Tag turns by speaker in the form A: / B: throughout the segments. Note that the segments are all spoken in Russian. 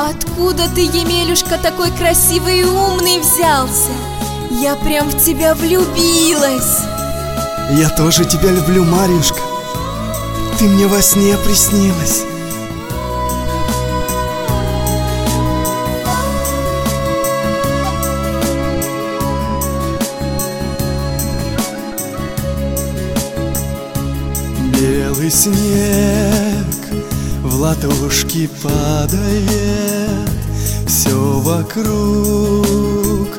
A: Откуда ты, Емелюшка, такой красивый и умный взялся? Я прям в тебя влюбилась.
B: Я тоже тебя люблю, Марьюшка. Ты мне во сне приснилась. Белый снег в ладошки падает, все вокруг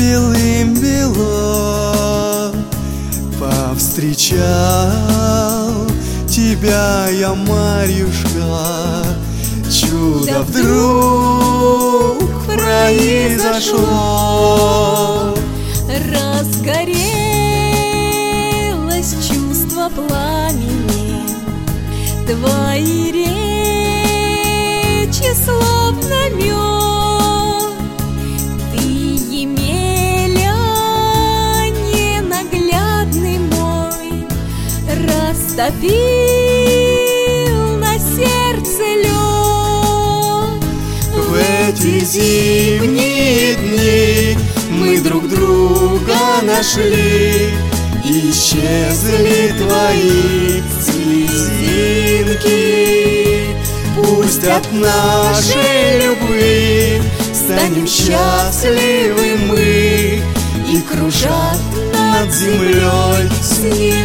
B: белым-бело. Повстречал тебя я, Марьюшка, чудо вдруг произошло.
A: Разгорелось чувство пламени, твои речи словно мед. Ты, Емеля, ненаглядный мой, растопил на сердце лед.
B: В эти зимние дни мы друг друга нашли, исчезли твои слезинки. Пусть от нашей любви станем счастливы мы, и кружат над землей снег.